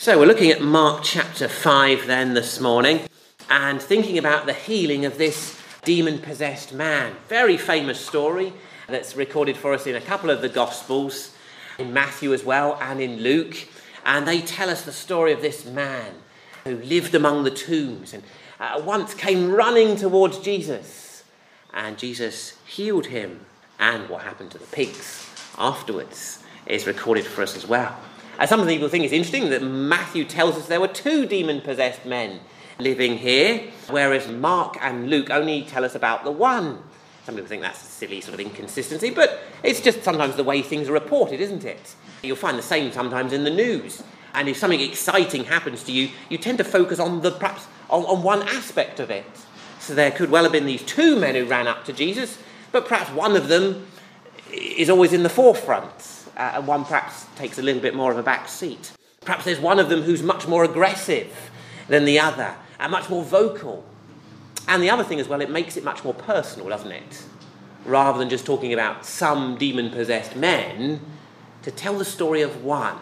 So we're looking at Mark chapter 5 then this morning and thinking about the healing of this demon-possessed man. Very famous story that's recorded for us in a couple of the Gospels, in Matthew as well and in Luke. And they tell us the story of this man who lived among the tombs and once came running towards Jesus. And Jesus healed him. And what happened to the pigs afterwards is recorded for us as well. Some people think it's interesting that Matthew tells us there were two demon-possessed men living here, whereas Mark and Luke only tell us about the one. Some people think that's a silly sort of inconsistency, but it's just sometimes the way things are reported, isn't it? You'll find the same sometimes in the news. And if something exciting happens to you, you tend to focus on perhaps on one aspect of it. So there could well have been these two men who ran up to Jesus, but perhaps one of them is always in the forefront. And one perhaps takes a little bit more of a back seat. Perhaps there's one of them who's much more aggressive than the other, and much more vocal. And the other thing as well, it makes it much more personal, doesn't it? Rather than just talking about some demon-possessed men, to tell the story of one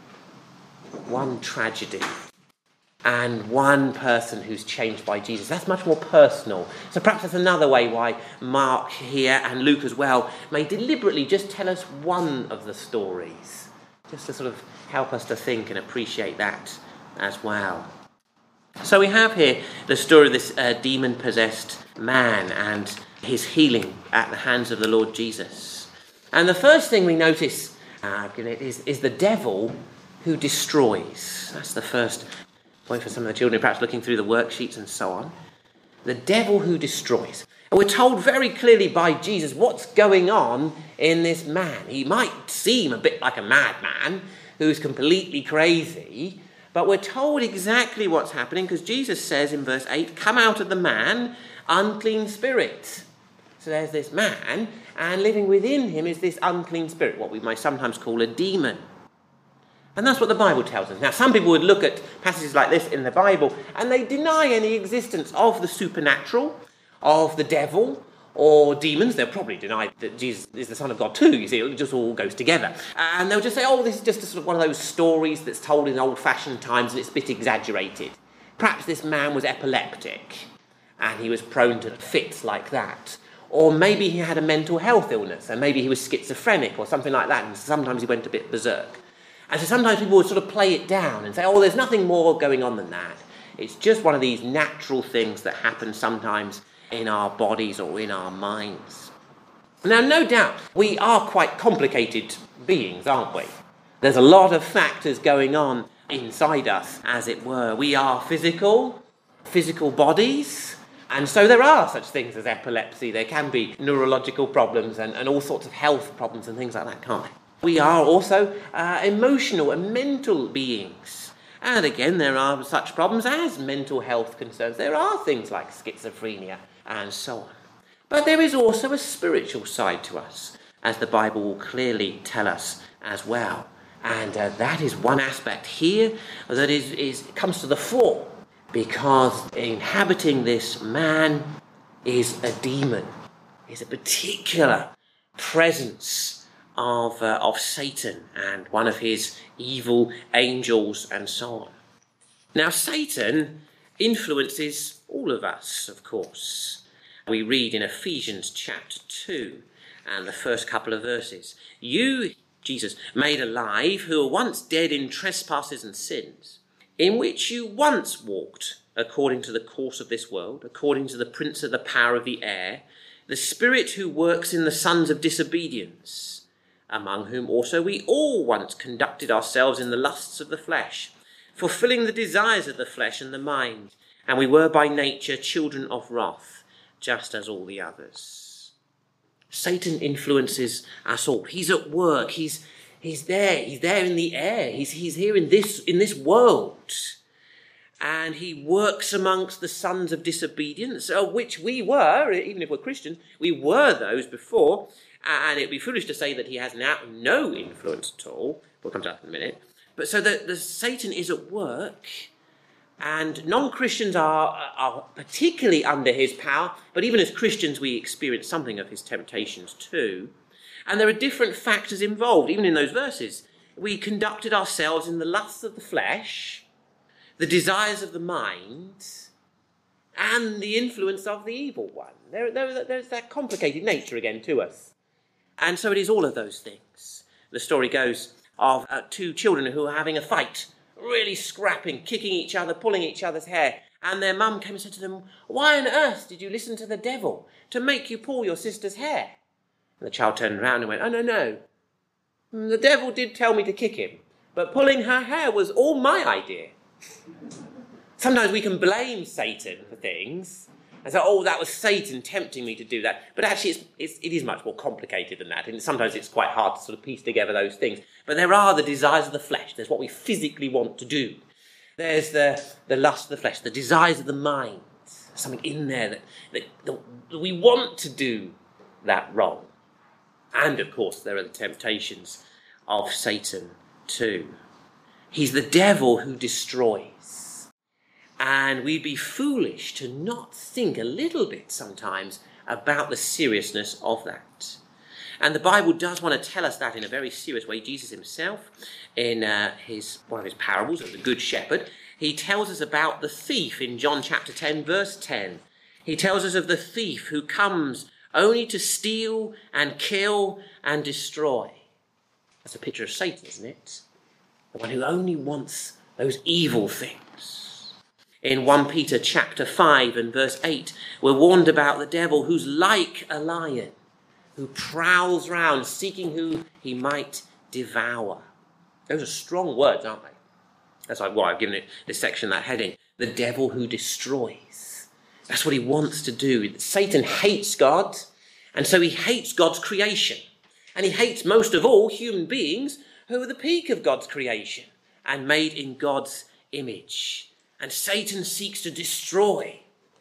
tragedy, and one person who's changed by Jesus. That's much more personal. So perhaps that's another way why Mark here and Luke as well may deliberately just tell us one of the stories, just to sort of help us to think and appreciate that as well. So we have here the story of this demon-possessed man and his healing at the hands of the Lord Jesus. And the first thing we notice is the devil who destroys. That's the first point for some of the children, perhaps looking through the worksheets and so on. The devil who destroys. And we're told very clearly by Jesus what's going on in this man. He might seem a bit like a madman who's completely crazy, but we're told exactly what's happening because Jesus says in verse 8, "Come out of the man, unclean spirit." So there's this man, and living within him is this unclean spirit, what we might sometimes call a demon. And that's what the Bible tells us. Now, some people would look at passages like this in the Bible and they deny any existence of the supernatural, of the devil, or demons. They'll probably deny that Jesus is the Son of God too, you see. It just all goes together. And they'll just say, oh, this is just a sort of one of those stories that's told in old-fashioned times and it's a bit exaggerated. Perhaps this man was epileptic and he was prone to fits like that. Or maybe he had a mental health illness and maybe he was schizophrenic or something like that, and sometimes he went a bit berserk. And so sometimes people would sort of play it down and say, oh, there's nothing more going on than that. It's just one of these natural things that happen sometimes in our bodies or in our minds. Now, no doubt, we are quite complicated beings, aren't we? There's a lot of factors going on inside us, as it were. We are physical bodies, and so there are such things as epilepsy. There can be neurological problems and all sorts of health problems and things like that, can't there? We are also emotional and mental beings. And again, there are such problems as mental health concerns. There are things like schizophrenia and so on. But there is also a spiritual side to us, as the Bible will clearly tell us as well. And that is one aspect here that comes to the fore, because inhabiting this man is a demon, is a particular presence of Satan and one of his evil angels and so on. Now, Satan influences all of us, of course. We read in Ephesians chapter 2 and the first couple of verses, "You, Jesus, made alive, who were once dead in trespasses and sins, in which you once walked according to the course of this world, according to the prince of the power of the air, the spirit who works in the sons of disobedience, among whom also we all once conducted ourselves in the lusts of the flesh, fulfilling the desires of the flesh and the mind, and we were by nature children of wrath, just as all the others." Satan influences us all. He's at work. He's there. He's there in the air. He's here in this world. And he works amongst the sons of disobedience, of which we were, even if we're Christians, we were those before. And it'd be foolish to say that he has now no influence at all. We'll come to that in a minute. But so the Satan is at work, and non-Christians are particularly under his power, but even as Christians we experience something of his temptations too. And there are different factors involved, even in those verses. we conducted ourselves in the lusts of the flesh, the desires of the mind, and the influence of the evil one. There's that complicated nature again to us. And so it is all of those things. The story goes of two children who are having a fight, really scrapping, kicking each other, pulling each other's hair. And their mum came and said to them, "Why on earth did you listen to the devil to make you pull your sister's hair?" And the child turned around and went, "Oh, no. The devil did tell me to kick him, but pulling her hair was all my idea." Sometimes we can blame Satan for things and say, "Oh, that was Satan tempting me to do that." But actually, it is much more complicated than that. And sometimes it's quite hard to sort of piece together those things. But there are the desires of the flesh. There's what we physically want to do. There's the lust of the flesh, the desires of the mind. Something in there that we want to do that wrong. And, of course, there are the temptations of Satan too. He's the devil who destroys. And we'd be foolish to not think a little bit sometimes about the seriousness of that. And the Bible does want to tell us that in a very serious way. Jesus himself, in one of his parables of the Good Shepherd, he tells us about the thief in John chapter 10, verse 10. He tells us of the thief who comes only to steal and kill and destroy. That's a picture of Satan, isn't it? The one who only wants those evil things. In 1 Peter chapter 5 and verse 8, we're warned about the devil who's like a lion, who prowls round seeking who he might devour. Those are strong words, aren't they? That's why I've given this section that heading. The devil who destroys. That's what he wants to do. Satan hates God, and so he hates God's creation. And he hates most of all human beings who are the peak of God's creation and made in God's image. And Satan seeks to destroy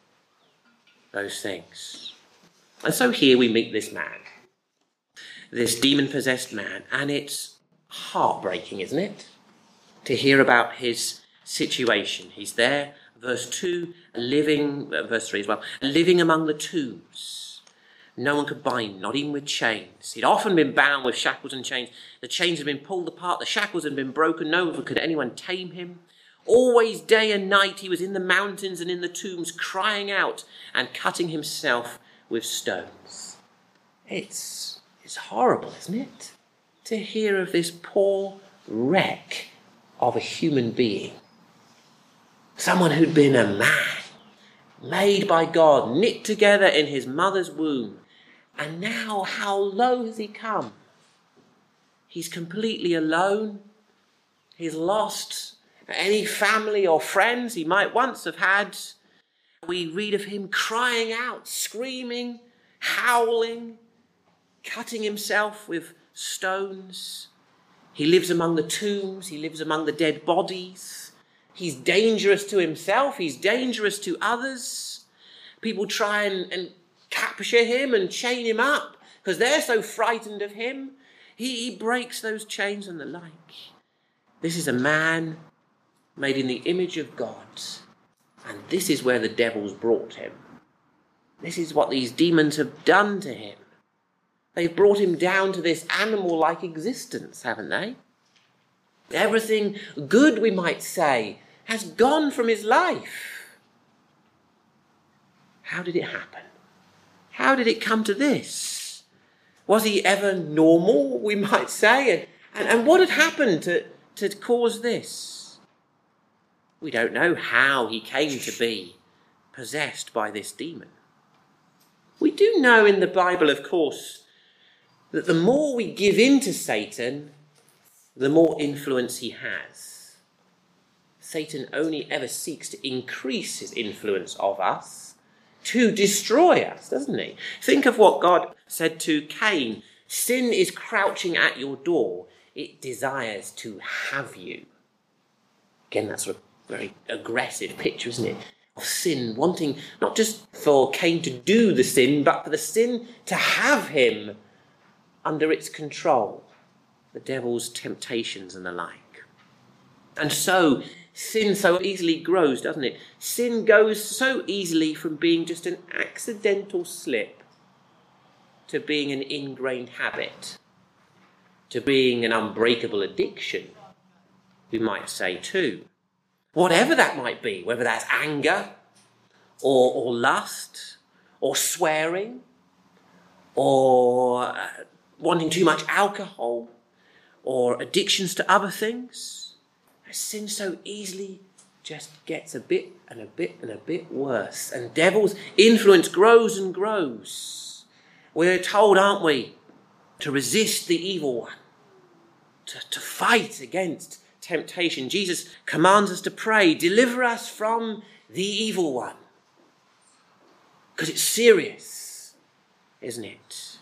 those things. And so here we meet this man, this demon-possessed man, and it's heartbreaking, isn't it, to hear about his situation. He's there, verse 2, verse 3 as well, living among the tombs. No one could bind him, not even with chains. He'd often been bound with shackles and chains. The chains had been pulled apart, the shackles had been broken. No one could anyone tame him. Always day and night he was in the mountains and in the tombs, crying out and cutting himself with stones. It's horrible, isn't it, to hear of this poor wreck of a human being. Someone who'd been a man, made by God, knit together in his mother's womb. And now how low has he come? He's completely alone. He's lost any family or friends he might once have had. We read of him crying out, screaming, howling, cutting himself with stones. He lives among the tombs. He lives among the dead bodies. He's dangerous to himself. He's dangerous to others. People try and capture him and chain him up because they're so frightened of him. He breaks those chains and the like. This is a man made in the image of God. And this is where the devil's brought him. This is what these demons have done to him. They've brought him down to this animal-like existence, haven't they? Everything good, we might say, has gone from his life. How did it happen? How did it come to this? Was he ever normal, we might say? And what had happened to cause this? We don't know how he came to be possessed by this demon. We do know in the Bible, of course, that the more we give in to Satan, the more influence he has. Satan only ever seeks to increase his influence of us, to destroy us, doesn't he? Think of what God said to Cain. Sin is crouching at your door. It desires to have you. Again, that's sort of very aggressive picture, isn't it? Of sin wanting not just for Cain to do the sin, but for the sin to have him under its control. The devil's temptations and the like. And so sin so easily grows, doesn't it? Sin goes so easily from being just an accidental slip to being an ingrained habit, to being an unbreakable addiction, we might say too. Whatever that might be, whether that's anger or lust or swearing or wanting too much alcohol or addictions to other things, sin so easily just gets a bit worse. And devil's influence grows and grows. We're told, aren't we, to resist the evil one, to fight against temptation. Jesus commands us to pray, deliver us from the evil one. Because it's serious, isn't it?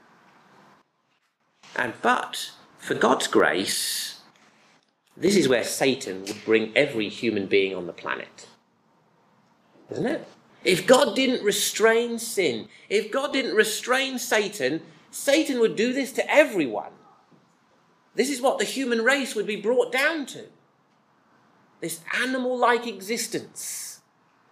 But for God's grace, this is where Satan would bring every human being on the planet. Isn't it? If God didn't restrain sin, if God didn't restrain Satan, Satan would do this to everyone. This is what the human race would be brought down to. This animal-like existence.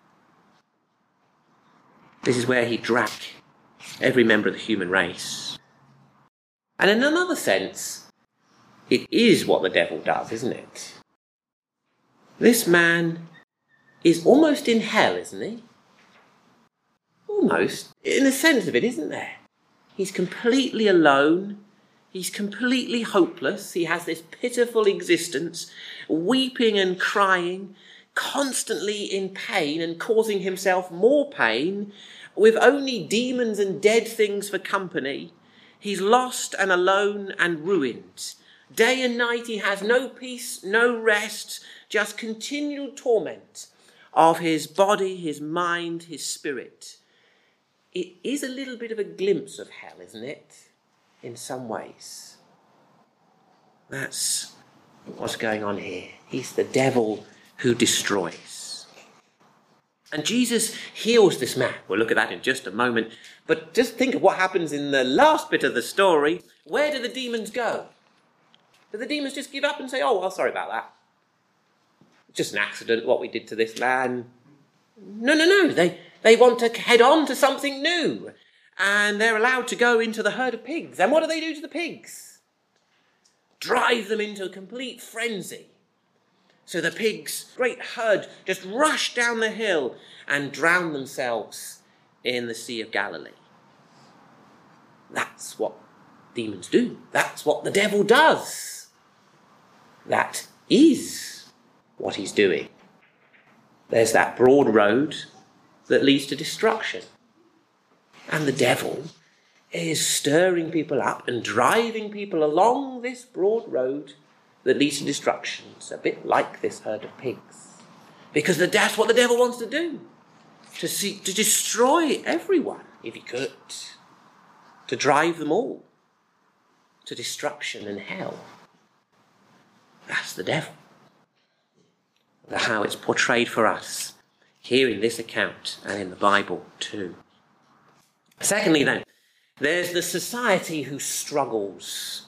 This is where he'd drag every member of the human race. And in another sense, it is what the devil does, isn't it? This man is almost in hell, isn't he? Almost. In a sense of it, isn't there? He's completely alone. He's completely hopeless. He has this pitiful existence, weeping and crying, constantly in pain and causing himself more pain, with only demons and dead things for company. He's lost and alone and ruined. Day and night he has no peace, no rest, just continual torment of his body, his mind, his spirit. It is a little bit of a glimpse of hell, isn't it? In some ways. That's what's going on here. He's the devil who destroys. And Jesus heals this man. We'll look at that in just a moment. But just think of what happens in the last bit of the story. Where do the demons go? Do the demons just give up and say, oh, well, sorry about that. Just an accident, what we did to this man. No. They want to head on to something new. And they're allowed to go into the herd of pigs. And what do they do to the pigs? Drive them into a complete frenzy. So the pigs, great herd, just rush down the hill and drown themselves in the Sea of Galilee. That's what demons do. That's what the devil does. That is what he's doing. There's that broad road that leads to destruction. And the devil is stirring people up and driving people along this broad road that leads to destruction. It's a bit like this herd of pigs. Because that's what the devil wants to do. To destroy everyone, if he could. To drive them all to destruction and hell. That's the devil. How it's portrayed for us here in this account and in the Bible too. Secondly then, there's the society who struggles.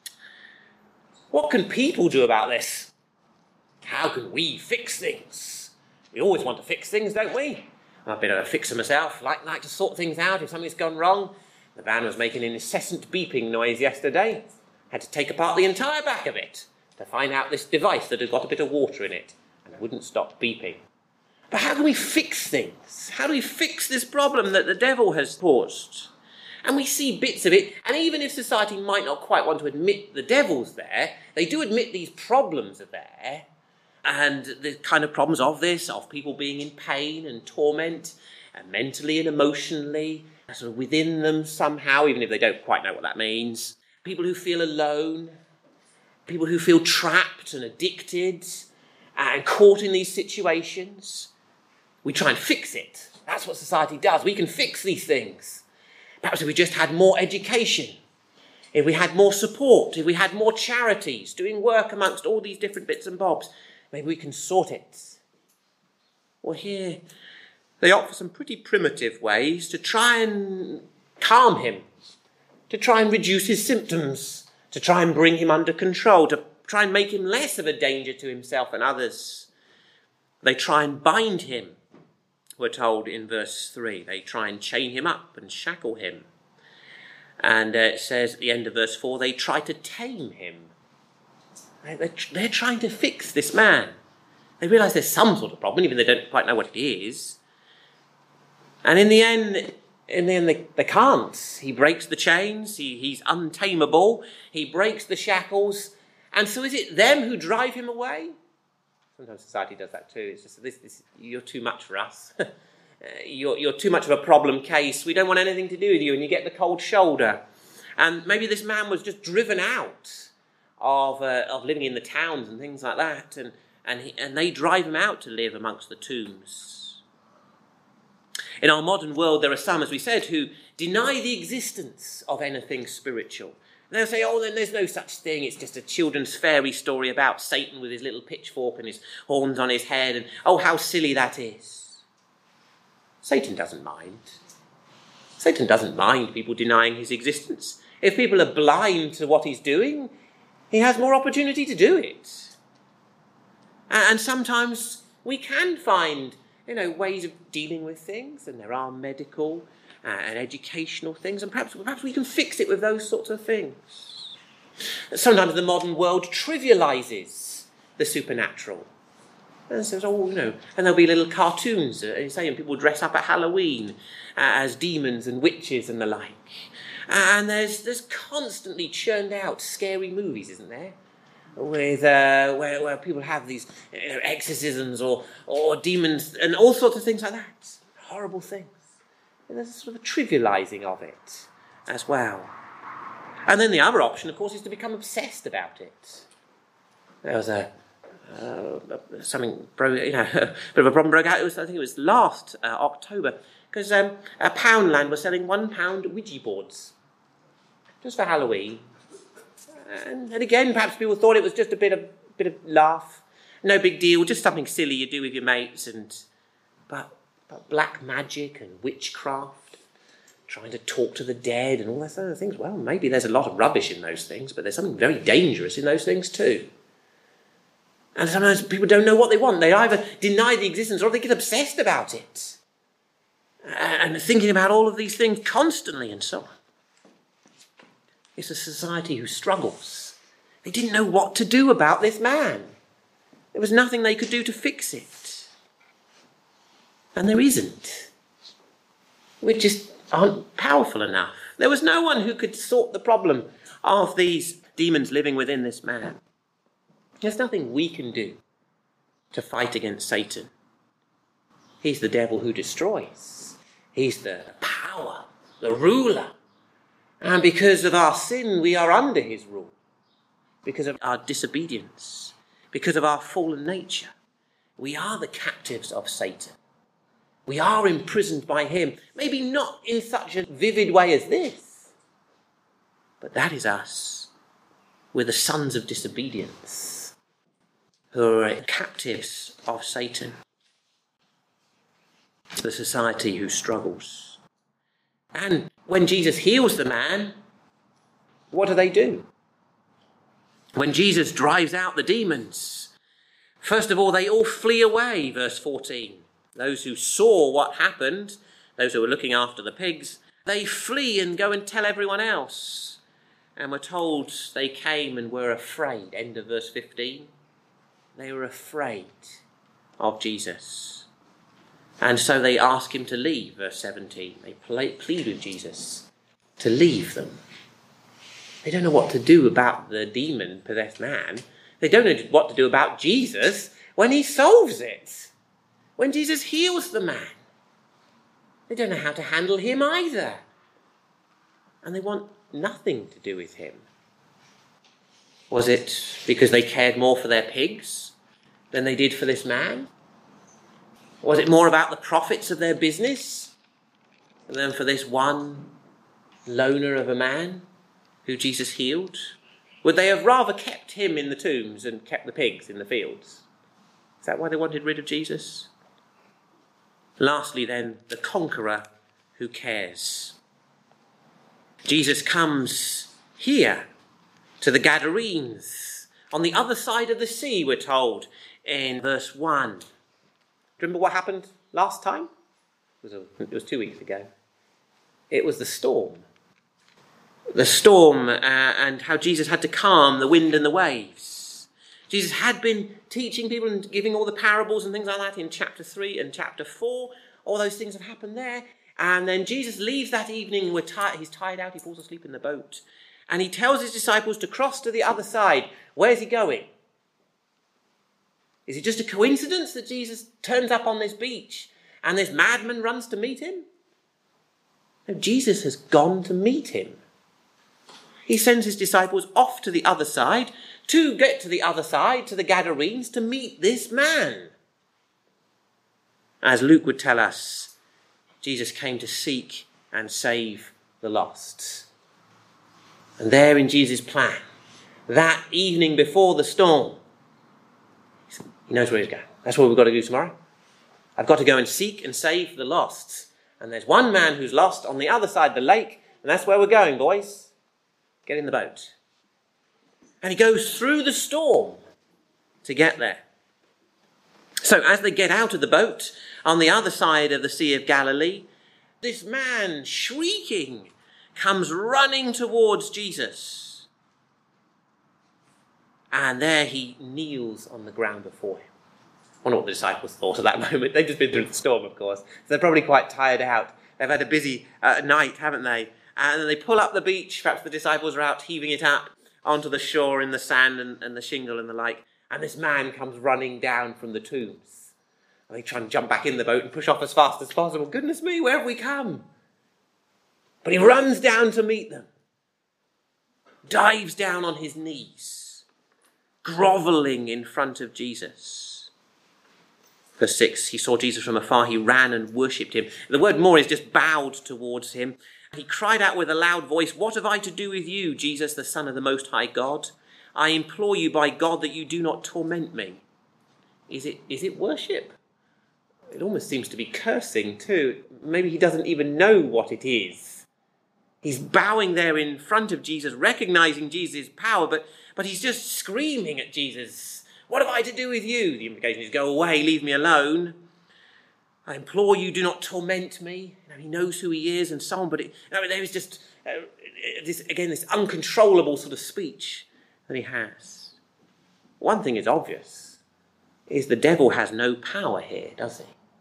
What can people do about this? How can we fix things? We always want to fix things, don't we? I'm a bit of a fixer myself, like to sort things out if something's gone wrong. The van was making an incessant beeping noise yesterday. Had to take apart the entire back of it to find out this device that had got a bit of water in it and it wouldn't stop beeping. But how can we fix things? How do we fix this problem that the devil has caused? And we see bits of it, and even if society might not quite want to admit the devil's there, they do admit these problems are there, and the kind of problems of this, of people being in pain and torment, and mentally and emotionally, sort of within them somehow, even if they don't quite know what that means. People who feel alone, people who feel trapped and addicted, and caught in these situations. We try and fix it. That's what society does. We can fix these things. Perhaps if we just had more education, if we had more support, if we had more charities doing work amongst all these different bits and bobs, maybe we can sort it. Well, here they offer some pretty primitive ways to try and calm him, to try and reduce his symptoms, to try and bring him under control, to try and make him less of a danger to himself and others. They try and bind him, we're told in verse 3. They try and chain him up and shackle him. And it says at the end of verse 4, they try to tame him. They're trying to fix this man. They realise there's some sort of problem, even though they don't quite know what it is. And in the end, they can't. He breaks the chains. He's untamable. He breaks the shackles. And so is it them who drive him away? Sometimes society does that too. It's just, this you're too much for us. You're too much of a problem case. We don't want anything to do with you, and you get the cold shoulder. And maybe this man was just driven out of living in the towns and things like that, and they drive him out to live amongst the tombs. In our modern world, there are some, as we said, who deny the existence of anything spiritual. And they'll say, oh, then there's no such thing. It's just a children's fairy story about Satan with his little pitchfork and his horns on his head, and oh, how silly that is. Satan doesn't mind. Satan doesn't mind people denying his existence. If people are blind to what he's doing, he has more opportunity to do it. And sometimes we can find, ways of dealing with things, and there are medical and educational things, and perhaps we can fix it with those sorts of things. Sometimes the modern world trivialises the supernatural. And says, and there'll be little cartoons, and people dress up at Halloween as demons and witches and the like. And there's constantly churned out scary movies, isn't there? With where people have these exorcisms or demons and all sorts of things like that. Horrible things. And there's a sort of a trivialising of it as well. And then the other option, of course, is to become obsessed about it. There was a bit of a problem broke out. I think it was last October, because Poundland was selling £1 Ouija boards just for Halloween, and again, perhaps people thought it was just a bit of laugh, no big deal, just something silly you do with your mates, but black magic and witchcraft, trying to talk to the dead and all those other things. Well, maybe there's a lot of rubbish in those things, but there's something very dangerous in those things too. And sometimes people don't know what they want. They either deny the existence or they get obsessed about it. And thinking about all of these things constantly and so on. It's a society who struggles. They didn't know what to do about this man. There was nothing they could do to fix it. And there isn't. We just aren't powerful enough. There was no one who could sort the problem of these demons living within this man. There's nothing we can do to fight against Satan. He's the devil who destroys. He's the power, the ruler. And because of our sin, we are under his rule. Because of our disobedience, because of our fallen nature, we are the captives of Satan. We are imprisoned by him. Maybe not in such a vivid way as this, but that is us. We're the sons of disobedience, who are captives of Satan, the society who struggles. And when Jesus heals the man, what do? When Jesus drives out the demons, first of all, they all flee away, verse 14. Those who saw what happened, those who were looking after the pigs, they flee and go and tell everyone else. And we're told they came and were afraid, end of verse 15. They were afraid of Jesus. And so they ask him to leave, verse 17. They plead with Jesus to leave them. They don't know what to do about the demon-possessed man. They don't know what to do about Jesus when he solves it. When Jesus heals the man. They don't know how to handle him either. And they want nothing to do with him. Was it because they cared more for their pigs than they did for this man? Was it more about the profits of their business than for this one loner of a man who Jesus healed? Would they have rather kept him in the tombs and kept the pigs in the fields? Is that why they wanted rid of Jesus? Lastly then, the conqueror who cares. Jesus comes here to the Gadarenes, on the other side of the sea, we're told in verse 1. Do you remember what happened last time? It was 2 weeks ago. It was the storm. the storm and how Jesus had to calm the wind and the waves. Jesus had been teaching people and giving all the parables and things like that in chapter 3 and chapter 4. All those things have happened there. And then Jesus leaves that evening. He's tired out. He falls asleep in the boat. And he tells his disciples to cross to the other side. Where's he going? Is it just a coincidence that Jesus turns up on this beach and this madman runs to meet him? No, Jesus has gone to meet him. He sends his disciples off to the other side, to get to the other side, to the Gadarenes, to meet this man. As Luke would tell us, Jesus came to seek and save the lost. And there in Jesus' plan, that evening before the storm, he knows where he's going. That's what we've got to do tomorrow. I've got to go and seek and save the lost. And there's one man who's lost on the other side of the lake, and that's where we're going, boys. Get in the boat. And he goes through the storm to get there. So as they get out of the boat on the other side of the Sea of Galilee, this man, shrieking, comes running towards Jesus. And there he kneels on the ground before him. I wonder what the disciples thought at that moment. They've just been through the storm, of course. So they're probably quite tired out. They've had a busy night, haven't they? And then they pull up the beach. Perhaps the disciples are out heaving it up onto the shore in the sand and the shingle and the like. And this man comes running down from the tombs. And they try and jump back in the boat and push off as fast as possible. Goodness me, where have we come? But he runs down to meet them. Dives down on his knees, grovelling in front of Jesus. Verse 6, he saw Jesus from afar. He ran and worshipped him. The word more is just bowed towards him. He cried out with a loud voice, "What have I to do with you, Jesus, the Son of the Most High God? I implore you by God that you do not torment me." Is it worship? It almost seems to be cursing too. Maybe he doesn't even know what it is. He's bowing there in front of Jesus, recognizing Jesus' power, but he's just screaming at Jesus. "What have I to do with you?" The implication is, "Go away, leave me alone. I implore you, do not torment me." He knows who he is and so on, but there is just, this uncontrollable sort of speech that he has. One thing is obvious, is the devil has no power here, does he?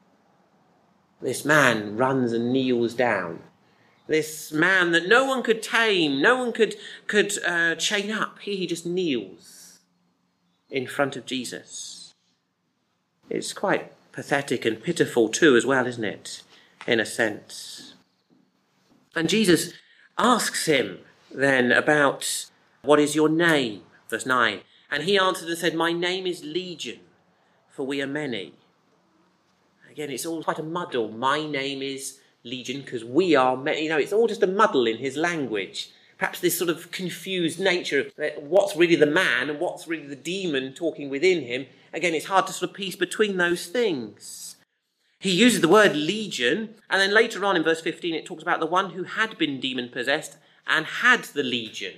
This man runs and kneels down. This man that no one could tame, no one could chain up. Here he just kneels in front of Jesus. It's quite pathetic and pitiful too as well, isn't it? In a sense. And Jesus asks him then about, "What is your name?" Verse 9. And he answered and said, "My name is Legion, for we are many." Again, it's all quite a muddle. My name is Legion because we are many. It's all just a muddle in his language. Perhaps this sort of confused nature of what's really the man and what's really the demon talking within him. Again, it's hard to sort of piece between those things. He uses the word legion, and then later on in verse 15 it talks about the one who had been demon-possessed and had the legion.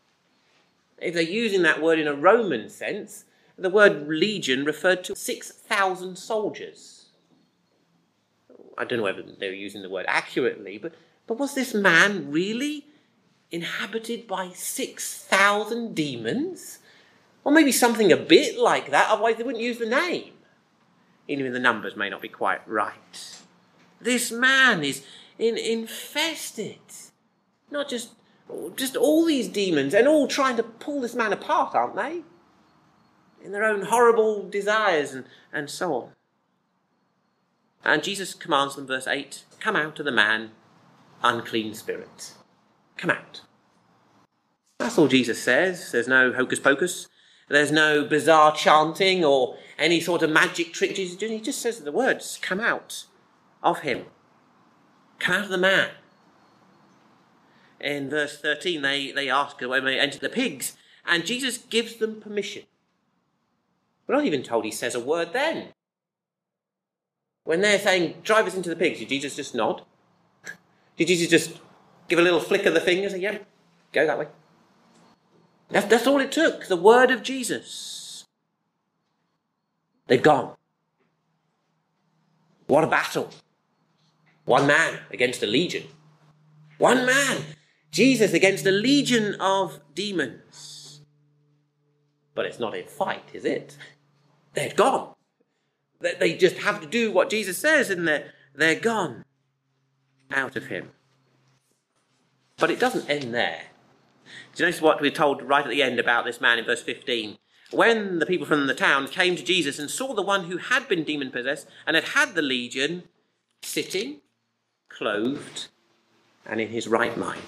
If they're using that word in a Roman sense, the word legion referred to 6,000 soldiers. I don't know whether they were using the word accurately, but was this man really inhabited by 6,000 demons? Or maybe something a bit like that, otherwise they wouldn't use the name. Even the numbers may not be quite right. This man is infested. Not just all these demons, and all trying to pull this man apart, aren't they? In their own horrible desires and so on. And Jesus commands them, verse 8, "Come out of the man, unclean spirit." Come out. That's all Jesus says. There's no hocus pocus. There's no bizarre chanting or any sort of magic trick Jesus is doing. He just says the words, "Come out of him." Come out of the man. In verse 13, they ask when they enter the pigs, and Jesus gives them permission. We're not even told he says a word then. When they're saying, "Drive us into the pigs," did Jesus just nod? Did Jesus just give a little flick of the finger and say, "Yeah, go that way"? That's all it took, the word of Jesus. They've gone. What a battle. One man against a legion. One man Jesus against a legion of demons. But it's not a fight, is it? They're gone. They just have to do what Jesus says and they're gone out of him. But it doesn't end there. Do you notice what we're told right at the end about this man in verse 15? When the people from the town came to Jesus and saw the one who had been demon-possessed and had had the legion sitting, clothed, and in his right mind.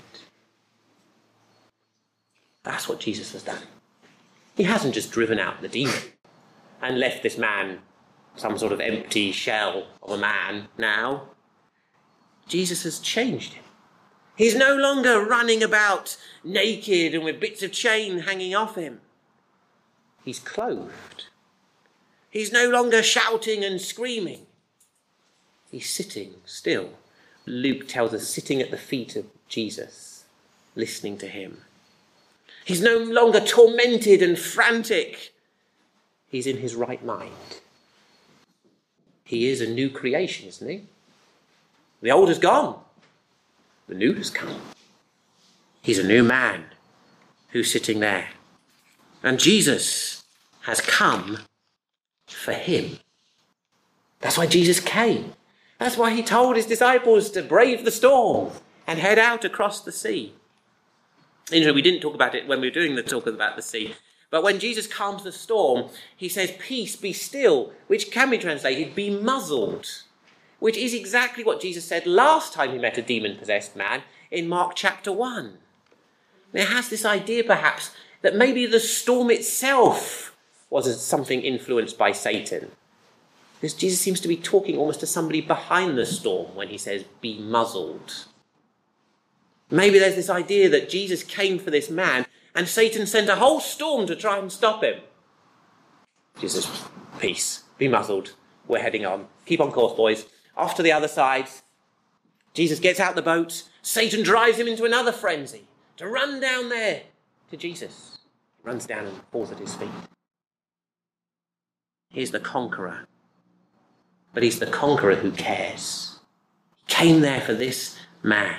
That's what Jesus has done. He hasn't just driven out the demon and left this man some sort of empty shell of a man now. Jesus has changed him. He's no longer running about naked and with bits of chain hanging off him. He's clothed. He's no longer shouting and screaming. He's sitting still. Luke tells us sitting at the feet of Jesus, listening to him. He's no longer tormented and frantic. He's in his right mind. He is a new creation, isn't he? The old is gone. The new has come. He's a new man who's sitting there. And Jesus has come for him. That's why Jesus came. That's why he told his disciples to brave the storm and head out across the sea. Interesting, we didn't talk about it when we were doing the talk about the sea. But when Jesus calms the storm, he says, "Peace, be still," which can be translated, "be muzzled," which is exactly what Jesus said last time he met a demon-possessed man in Mark chapter 1. It has this idea, perhaps, that maybe the storm itself was something influenced by Satan. Because Jesus seems to be talking almost to somebody behind the storm when he says, "be muzzled." Maybe there's this idea that Jesus came for this man and Satan sent a whole storm to try and stop him. Jesus, peace, be muzzled. We're heading on. Keep on course, boys. Off to the other side. Jesus gets out the boat. Satan drives him into another frenzy to run down there to Jesus. He runs down and falls at his feet. He's the conqueror. But he's the conqueror who cares. He came there for this man.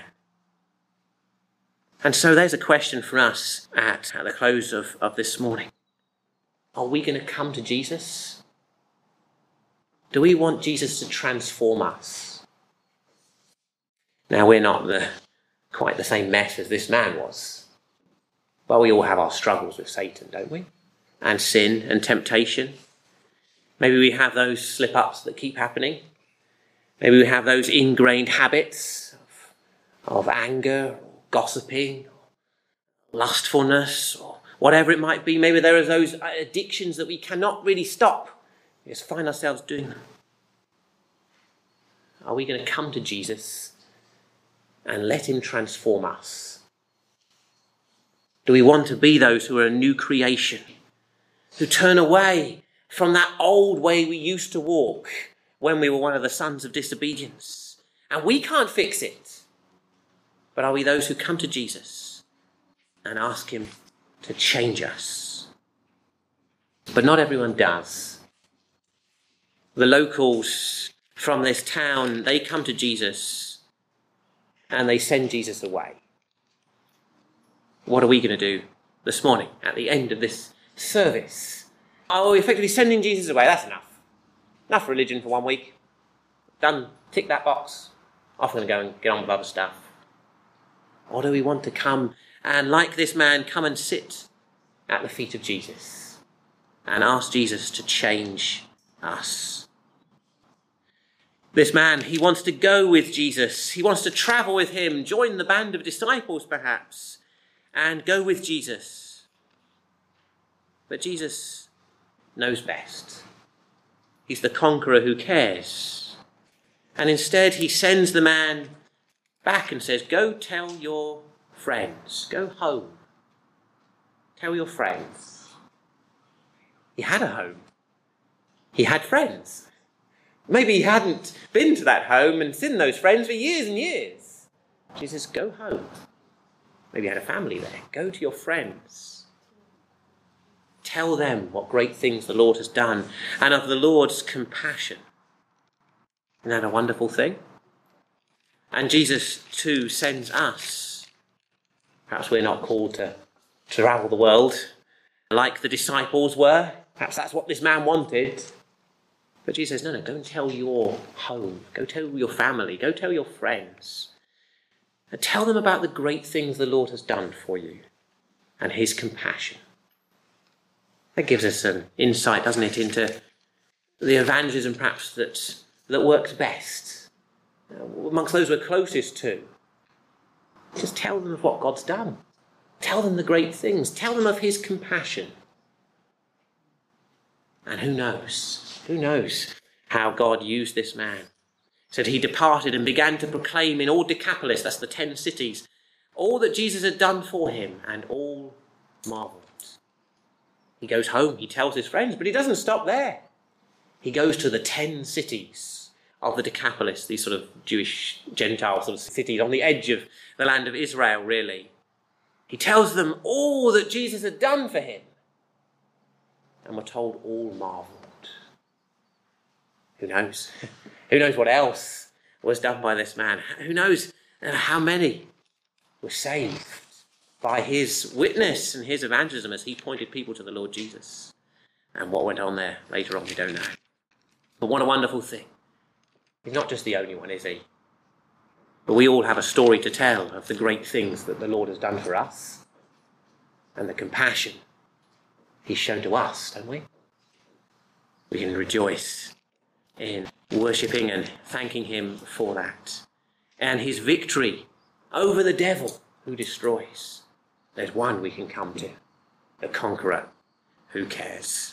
And so there's a question for us at the close of this morning. Are we going to come to Jesus? Do we want Jesus to transform us? Now, we're not quite the same mess as this man was. But we all have our struggles with Satan, don't we? And sin and temptation. Maybe we have those slip-ups that keep happening. Maybe we have those ingrained habits of anger, gossiping, lustfulness, or whatever it might be. Maybe there are those addictions that we cannot really stop. We just find ourselves doing them. Are we going to come to Jesus and let him transform us? Do we want to be those who are a new creation, who turn away from that old way we used to walk when we were one of the sons of disobedience? And we can't fix it. But are we those who come to Jesus and ask him to change us? But not everyone does. The locals from this town, they come to Jesus and they send Jesus away. What are we going to do this morning at the end of this service? Are we effectively sending Jesus away? That's enough. Enough religion for 1 week. Done. Tick that box. Off I'm going to go and get on with other stuff. Or do we want to come and, like this man, come and sit at the feet of Jesus and ask Jesus to change us? This man, he wants to go with Jesus. He wants to travel with him, join the band of disciples perhaps, and go with Jesus. But Jesus knows best. He's the conqueror who cares. And instead he sends the man back and says, "Go tell your friends. Go home. Tell your friends." He had a home. He had friends. Maybe he hadn't been to that home and seen those friends for years and years. Jesus, go home. Maybe you had a family there. Go to your friends. Tell them what great things the Lord has done and of the Lord's compassion. Isn't that a wonderful thing? And Jesus, too, sends us Perhaps we're not called to travel the world like the disciples were. Perhaps that's what this man wanted. But Jesus says, no, go and tell your home. Go tell your family. Go tell your friends. And tell them about the great things the Lord has done for you and his compassion. That gives us an insight, doesn't it, into the evangelism perhaps that works best. Amongst those we're closest to. Just tell them of what God's done. Tell them the great things. Tell them of his compassion. And who knows? Who knows how God used this man? Said he departed and began to proclaim in all Decapolis, that's the 10 cities, all that Jesus had done for him, and all marveled. He goes home, he tells his friends, but he doesn't stop there. He goes to the 10 cities of the Decapolis, these sort of Jewish Gentile sort of cities on the edge of the land of Israel, really. He tells them all that Jesus had done for him. And we're told all marveled. Who knows? Who knows what else was done by this man? Who knows how many were saved by his witness and his evangelism as he pointed people to the Lord Jesus? And what went on there later on, we don't know. But what a wonderful thing. He's not just the only one, is he? But we all have a story to tell of the great things that the Lord has done for us and the compassion he's shown to us, don't we? We can rejoice in worshipping and thanking him for that. And his victory over the devil who destroys. There's one we can come to, the conqueror who cares.